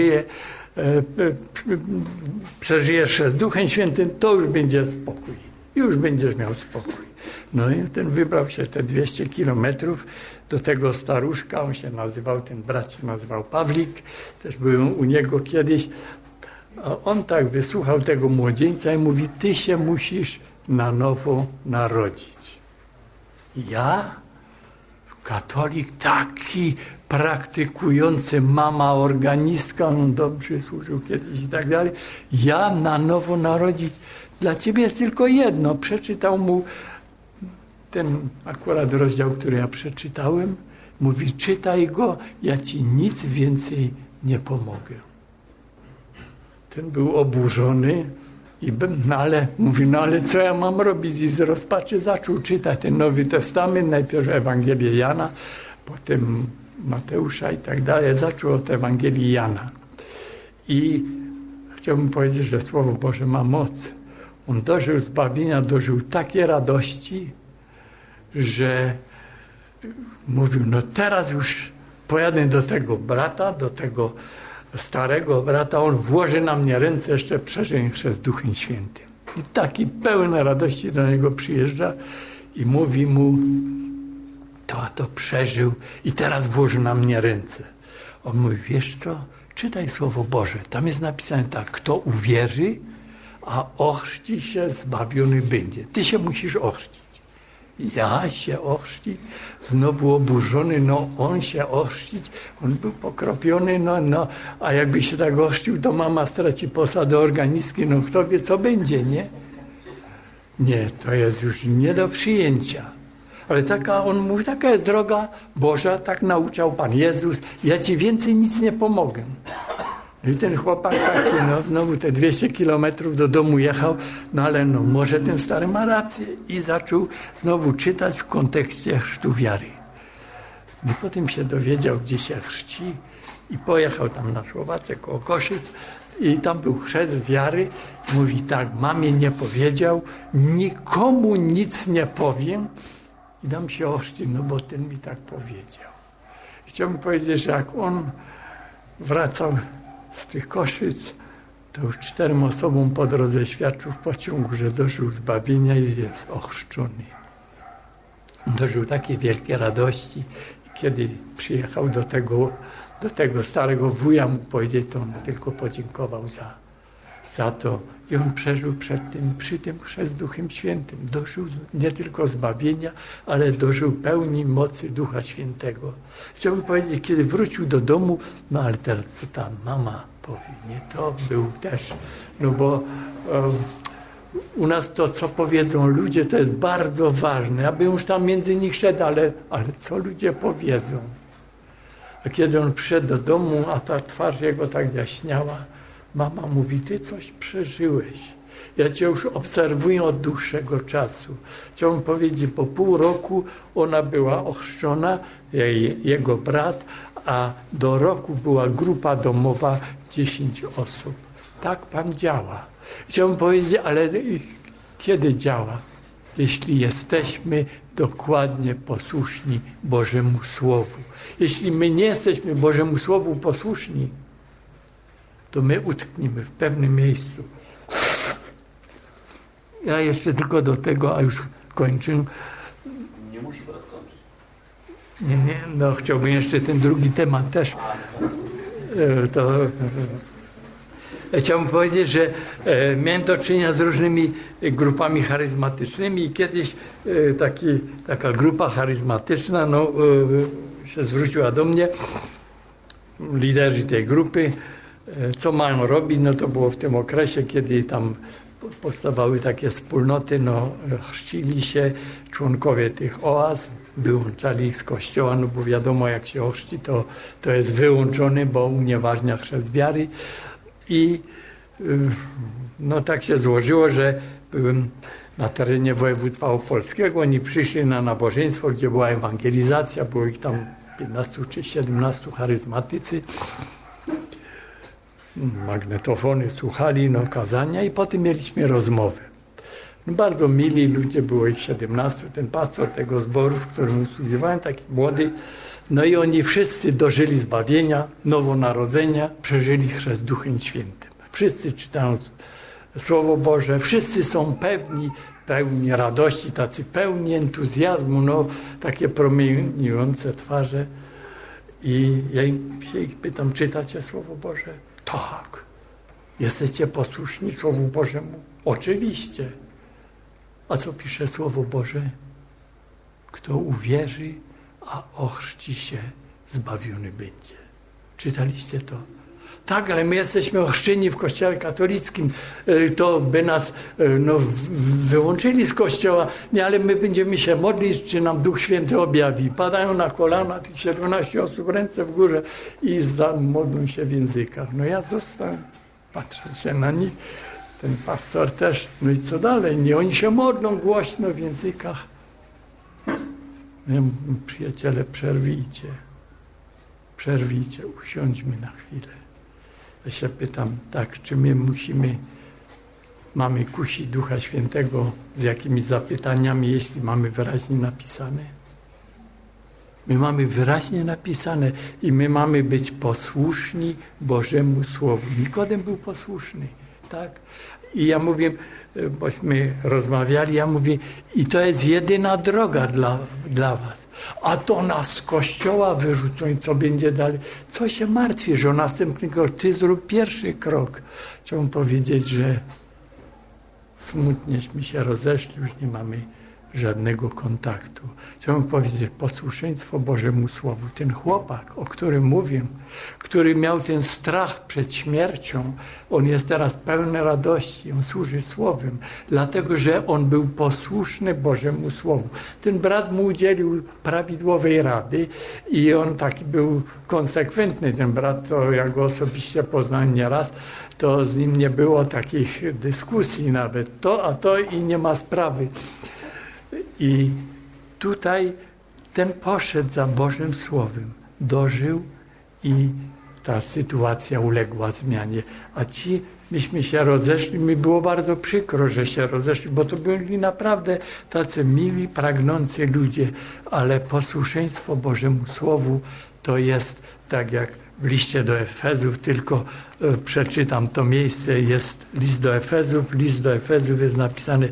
przeżyjesz z Duchem Świętym, to już będzie spokój. Już będziesz miał spokój. No i ten wybrał się te 200 kilometrów do tego staruszka, on się nazywał, ten brat się nazywał Pawlik, też byłem u niego kiedyś. A on tak wysłuchał tego młodzieńca i mówi, ty się musisz na nowo narodzić. Ja, katolik, taki praktykujący, mama organistka, on dobrze służył kiedyś i tak dalej, ja na nowo narodzić, dla ciebie jest tylko jedno. Przeczytał mu ten akurat rozdział, który ja przeczytałem, mówi, czytaj go, ja ci nic więcej nie pomogę. Ten był oburzony, mówi, no ale co ja mam robić? I z rozpaczy zaczął czytać ten Nowy Testament, najpierw Ewangelię Jana, potem Mateusza i tak dalej. Zaczął od Ewangelii Jana. I chciałbym powiedzieć, że Słowo Boże ma moc. On dożył zbawienia, dożył takiej radości, że mówił, no teraz już pojadę do tego brata, do tego starego brata, on włoży na mnie ręce, jeszcze przeżyję chrzest Duchem Świętym. I taki pełen radości do niego przyjeżdża i mówi mu, to przeżył i teraz włoży na mnie ręce. On mówi, wiesz co, czytaj Słowo Boże. Tam jest napisane tak, kto uwierzy, a ochrzci się, zbawiony będzie. Ty się musisz ochrzcić. Ja się ochrzcić, znowu oburzony, no on się ochrzcić, on był pokropiony, no, a jakby się tak ochrzcił, to mama straci posadę organistki, no kto wie co będzie, nie? Nie, to jest już nie do przyjęcia. Ale on mówi, taka jest droga Boża, tak nauczał Pan Jezus, ja ci więcej nic nie pomogę. I ten chłopak taki, znowu te 200 kilometrów do domu jechał, ale może ten stary ma rację. I zaczął znowu czytać w kontekście chrztu wiary. I potem się dowiedział, gdzie się chrzci i pojechał tam na Słowacja koło Koszyc i tam był chrzest wiary. Mówi tak, mamie nie powiedział, nikomu nic nie powiem i dam się ochrzcić, bo ten mi tak powiedział. Chciałbym powiedzieć, że jak on wracał z tych Koszyc, to już 4 osobom po drodze świadczył w pociągu, że dożył zbawienia i jest ochrzczony. Dożył takiej wielkiej radości. Kiedy przyjechał do tego starego wuja mu powiedzieć, to on tylko podziękował za to. I on przeżył przy tym chrzest Duchem Świętym. Dożył nie tylko zbawienia, ale dożył pełni mocy Ducha Świętego. Chciałbym powiedzieć, kiedy wrócił do domu, ale teraz co ta mama powie, nie? To był też, bo u nas to, co powiedzą ludzie, to jest bardzo ważne. Ja bym już tam między nich szedł, ale co ludzie powiedzą? A kiedy on przyszedł do domu, a ta twarz jego tak jaśniała, mama mówi, ty coś przeżyłeś. Ja cię już obserwuję od dłuższego czasu. Chciałbym powiedzieć, po pół roku ona była ochrzczona, jego brat, a do roku była grupa domowa 10 osób. Tak Pan działa. Chciałbym powiedzieć, ale kiedy działa? Jeśli jesteśmy dokładnie posłuszni Bożemu Słowu. Jeśli my nie jesteśmy Bożemu Słowu posłuszni, to my utkniemy w pewnym miejscu. Ja jeszcze tylko do tego, a już kończę. Nie musi Pan kończyć. Nie, chciałbym jeszcze ten drugi temat też. Chciałbym powiedzieć, że miałem do czynienia z różnymi grupami charyzmatycznymi i kiedyś taka grupa charyzmatyczna się zwróciła do mnie, liderzy tej grupy, co mają robić, to było w tym okresie, kiedy tam powstawały takie wspólnoty, chrzcili się członkowie tych oaz, wyłączali ich z kościoła, bo wiadomo, jak się ochrzci, to jest wyłączony, bo unieważnia chrzest wiary. I tak się złożyło, że byłem na terenie województwa opolskiego. Oni przyszli na nabożeństwo, gdzie była ewangelizacja. Było ich tam 15 czy 17 charyzmatycy. Magnetofony słuchali kazania i potem mieliśmy rozmowę. Bardzo mili ludzie, było ich 17. Ten pastor tego zboru, w którym usługiwałem, taki młody. I oni wszyscy dożyli zbawienia, nowonarodzenia, przeżyli chrzest Duchem Świętym. Wszyscy czytają Słowo Boże, wszyscy są pełni radości, tacy pełni entuzjazmu, takie promieniujące twarze. I ja ich pytam, czytacie Słowo Boże? Tak. Jesteście posłuszni Słowu Bożemu? Oczywiście. A co pisze Słowo Boże? Kto uwierzy, a ochrzci się, zbawiony będzie. Czytaliście to? Tak, ale my jesteśmy ochrzczeni w Kościele katolickim. To by nas wyłączyli z Kościoła. Nie, ale my będziemy się modlić, czy nam Duch Święty objawi. Padają na kolana tych 17 osób, ręce w górze i modlą się w językach. Ja zostałem, patrzę się na nich, ten pastor też. I co dalej? Nie, oni się modlą głośno w językach. Ja mówię, przyjaciele, przerwijcie, usiądźmy na chwilę. Ja się pytam, czy my mamy kusić Ducha Świętego z jakimiś zapytaniami, jeśli mamy wyraźnie napisane? My mamy wyraźnie napisane i my mamy być posłuszni Bożemu Słowu. Nikodem był posłuszny, tak? I ja mówię, bośmy rozmawiali, ja mówię, i to jest jedyna droga dla was. A to nas z Kościoła wyrzucą i co będzie dalej? Co się martwi, że o następny krok? Ty zrób pierwszy krok. Chciałbym powiedzieć, że smutnieśmy się rozeszli, już nie mamy żadnego kontaktu. Chciałbym powiedzieć, posłuszeństwo Bożemu Słowu. Ten chłopak, o którym mówię, który miał ten strach przed śmiercią, on jest teraz pełny radości, on służy Słowem, dlatego że on był posłuszny Bożemu Słowu. Ten brat mu udzielił prawidłowej rady i on taki był konsekwentny. Ten brat, to ja go osobiście poznałem nieraz, to z nim nie było takich dyskusji nawet. To, a to i nie ma sprawy. I tutaj ten poszedł za Bożym Słowem, dożył i ta sytuacja uległa zmianie. A ci, myśmy się rozeszli, mi było bardzo przykro, że się rozeszli, bo to byli naprawdę tacy mili, pragnący ludzie, ale posłuszeństwo Bożemu Słowu to jest tak jak w liście do Efezów, tylko przeczytam to miejsce, jest list do Efezów jest napisany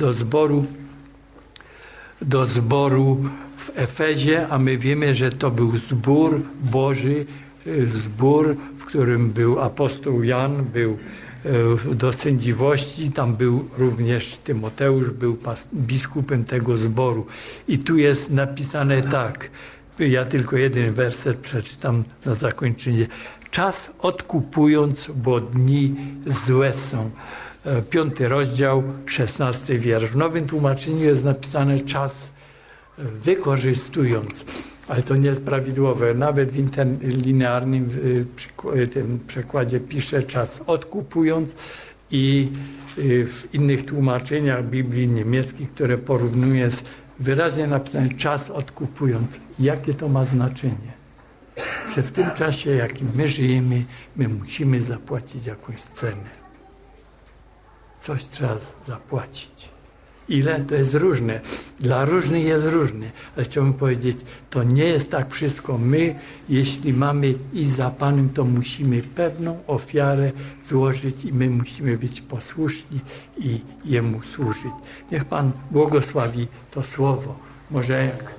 do zboru w Efezie, a my wiemy, że to był zbór Boży, zbór, w którym był apostoł Jan, był do sędziwości, tam był również Tymoteusz, był biskupem tego zboru. I tu jest napisane tak, ja tylko jeden werset przeczytam na zakończenie. Czas odkupując, bo dni złe są. 5 rozdział, 16 wiersz. W nowym tłumaczeniu jest napisane czas wykorzystując, ale to nie jest prawidłowe. Nawet w interlinearnym tym przekładzie pisze czas odkupując i w innych tłumaczeniach Biblii niemieckich, które porównuję, jest wyraźnie napisane czas odkupując. Jakie to ma znaczenie? Że w tym czasie, jakim my żyjemy, my musimy zapłacić jakąś cenę. Coś trzeba zapłacić. Ile? To jest różne. Dla różnych jest różne. Ale chciałbym powiedzieć, to nie jest tak wszystko. My, jeśli mamy iść za Panem, to musimy pewną ofiarę złożyć i my musimy być posłuszni i Jemu służyć. Niech Pan błogosławi to słowo. Może jak